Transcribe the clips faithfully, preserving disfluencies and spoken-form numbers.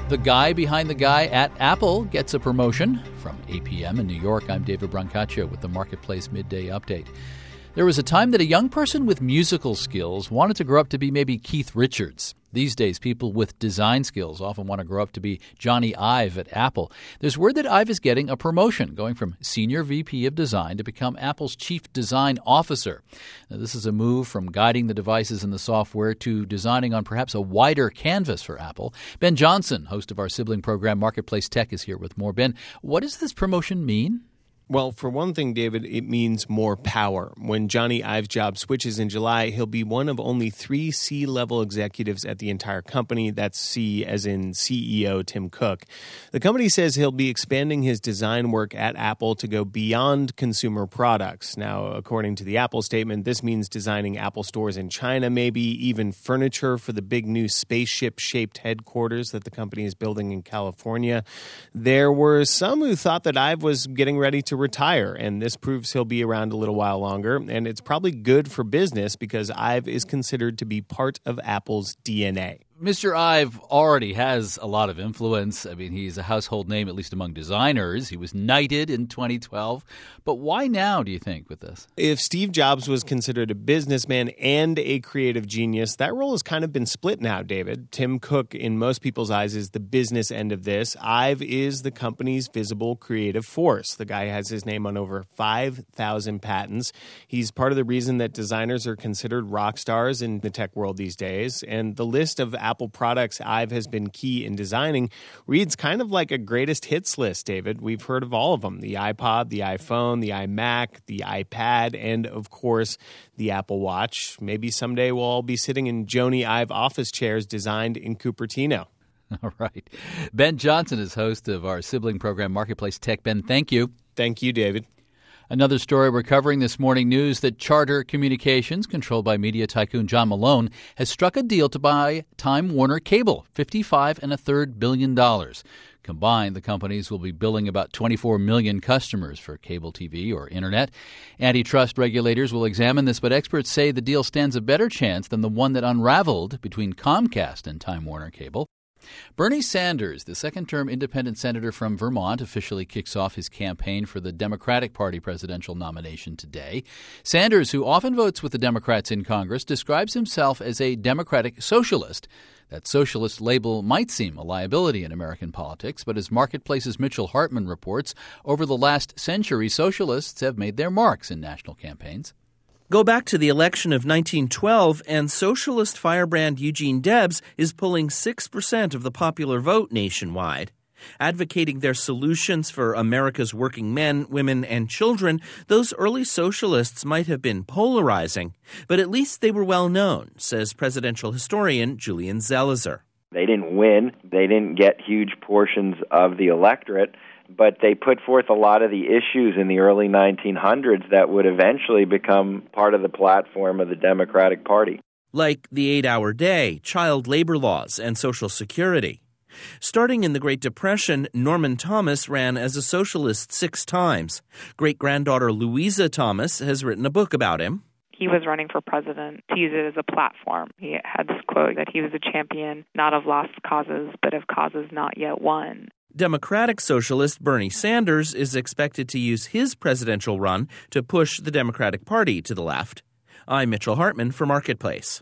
The guy behind the guy at Apple gets a promotion. From eight p.m. in New York, I'm David Brancaccio with the Marketplace Midday Update. There was a time that a young person with musical skills wanted to grow up to be maybe Keith Richards. These days, people with design skills often want to grow up to be Johnny Ive at Apple. There's word that Ive is getting a promotion, going from Senior V P of Design to become Apple's Chief Design Officer. Now, this is a move from guiding the devices and the software to designing on perhaps a wider canvas for Apple. Ben Johnson, host of our sibling program Marketplace Tech, is here with more. Ben, what does this promotion mean? Well, for one thing, David, it means more power. When Johnny Ive's job switches in July, he'll be one of only three C-level executives at the entire company. That's C as in C E O Tim Cook. The company says he'll be expanding his design work at Apple to go beyond consumer products. Now, according to the Apple statement, this means designing Apple stores in China, maybe even furniture for the big new spaceship-shaped headquarters that the company is building in California. There were some who thought that Ive was getting ready to retire, and this proves he'll be around a little while longer, and it's probably good for business because Ive is considered to be part of Apple's D N A. Mister Ive already has a lot of influence. I mean, he's a household name, at least among designers. He was knighted in twenty twelve. But why now, do you think, with this? If Steve Jobs was considered a businessman and a creative genius, that role has kind of been split now, David. Tim Cook, in most people's eyes, is the business end of this. Ive is the company's visible creative force. The guy has his name on over five thousand patents. He's part of the reason that designers are considered rock stars in the tech world these days. And the list of Apple products Ive has been key in designing reads kind of like a greatest hits list, David. We've heard of all of them: the iPod, the iPhone, the iMac, the iPad, and of course, the Apple Watch. Maybe someday we'll all be sitting in Jony Ive office chairs designed in Cupertino. All right. Ben Johnson is host of our sibling program, Marketplace Tech. Ben, thank you. Thank you, David. Another story we're covering this morning, news that Charter Communications, controlled by media tycoon John Malone, has struck a deal to buy Time Warner Cable, fifty-five and a third billion dollars. Combined, the companies will be billing about twenty-four million customers for cable T V or internet. Antitrust regulators will examine this, but experts say the deal stands a better chance than the one that unraveled between Comcast and Time Warner Cable. Bernie Sanders, the second-term independent senator from Vermont, officially kicks off his campaign for the Democratic Party presidential nomination today. Sanders, who often votes with the Democrats in Congress, describes himself as a Democratic socialist. That socialist label might seem a liability in American politics, but as Marketplace's Mitchell Hartman reports, over the last century, socialists have made their marks in national campaigns. Go back to the election of nineteen twelve, and socialist firebrand Eugene Debs is pulling six percent of the popular vote nationwide. Advocating their solutions for America's working men, women, and children, those early socialists might have been polarizing, but at least they were well known, says presidential historian Julian Zelizer. They didn't win. They didn't get huge portions of the electorate, but they put forth a lot of the issues in the early nineteen hundreds that would eventually become part of the platform of the Democratic Party. Like the eight-hour day, child labor laws, and Social Security. Starting in the Great Depression, Norman Thomas ran as a socialist six times. Great-granddaughter Louisa Thomas has written a book about him. He was running for president to use it as a platform. He had this quote that he was a champion not of lost causes, but of causes not yet won. Democratic socialist Bernie Sanders is expected to use his presidential run to push the Democratic Party to the left. I'm Mitchell Hartman for Marketplace.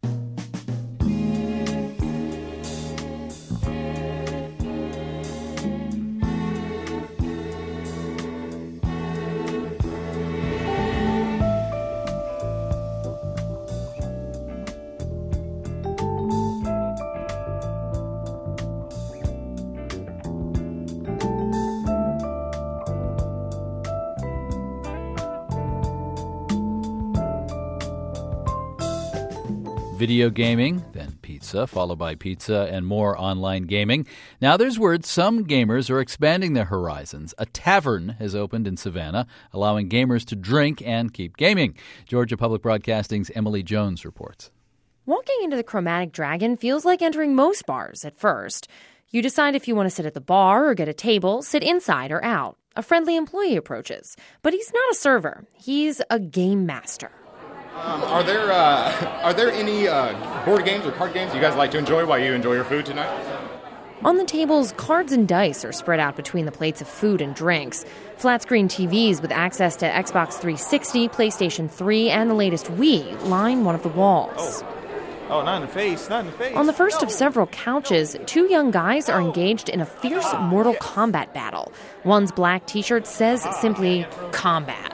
Video gaming, then pizza, followed by pizza and more online gaming. Now there's word some gamers are expanding their horizons. A tavern has opened in Savannah, allowing gamers to drink and keep gaming. Georgia Public Broadcasting's Emily Jones reports. Walking into the Chromatic Dragon feels like entering most bars at first. You decide if you want to sit at the bar or get a table, sit inside or out. A friendly employee approaches, but he's not a server. He's a game master. Um, are there uh, are there any uh, board games or card games you guys like to enjoy while you enjoy your food tonight? On the tables, cards and dice are spread out between the plates of food and drinks. Flat-screen T Vs with access to Xbox three sixty, PlayStation three, and the latest Wii line one of the walls. Oh. Oh, not in the face, not in the face. On the first of several couches, two young guys are engaged in a fierce Mortal Kombat battle. One's black T-shirt says simply, combat.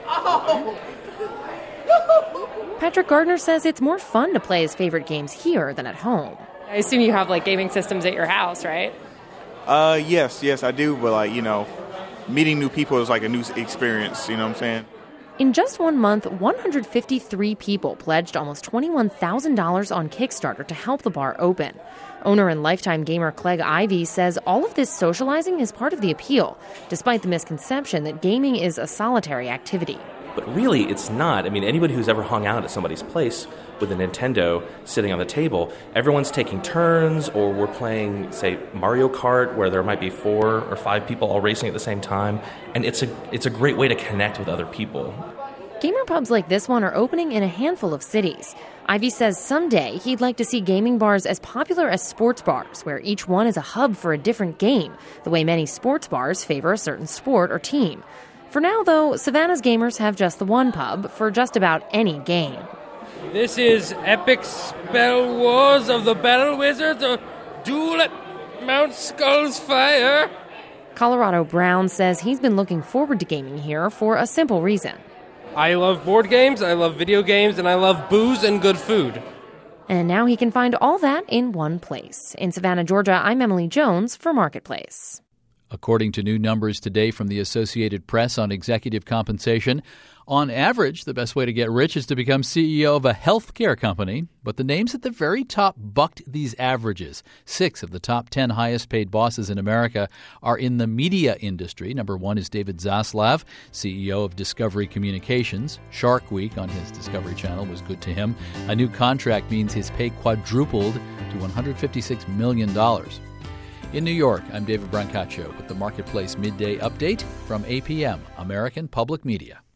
Patrick Gardner says it's more fun to play his favorite games here than at home. I assume you have, like, gaming systems at your house, right? Uh, yes, yes, I do. But, like, you know, meeting new people is like a new experience, you know what I'm saying? In just one month, one hundred fifty-three people pledged almost twenty-one thousand dollars on Kickstarter to help the bar open. Owner and lifetime gamer Clegg Ivy says all of this socializing is part of the appeal, despite the misconception that gaming is a solitary activity. But really, it's not. I mean, anybody who's ever hung out at somebody's place with a Nintendo sitting on the table, everyone's taking turns, or we're playing, say, Mario Kart, where there might be four or five people all racing at the same time. And it's a it's a great way to connect with other people. Gamer pubs like this one are opening in a handful of cities. Ivy says someday he'd like to see gaming bars as popular as sports bars, where each one is a hub for a different game, the way many sports bars favor a certain sport or team. For now, though, Savannah's gamers have just the one pub for just about any game. This is Epic Spell Wars of the Battle Wizards, or Duel at Mount Skull's Fire. Colorado Brown says he's been looking forward to gaming here for a simple reason. I love board games, I love video games, and I love booze and good food. And now he can find all that in one place. In Savannah, Georgia, I'm Emily Jones for Marketplace. According to new numbers today from the Associated Press on executive compensation, on average, the best way to get rich is to become C E O of a healthcare company. But the names at the very top bucked these averages. Six of the top ten highest paid bosses in America are in the media industry. Number one is David Zaslav, C E O of Discovery Communications. Shark Week on his Discovery Channel was good to him. A new contract means his pay quadrupled to one hundred fifty-six million dollars. In New York, I'm David Brancaccio with the Marketplace Midday Update from A P M, American Public Media.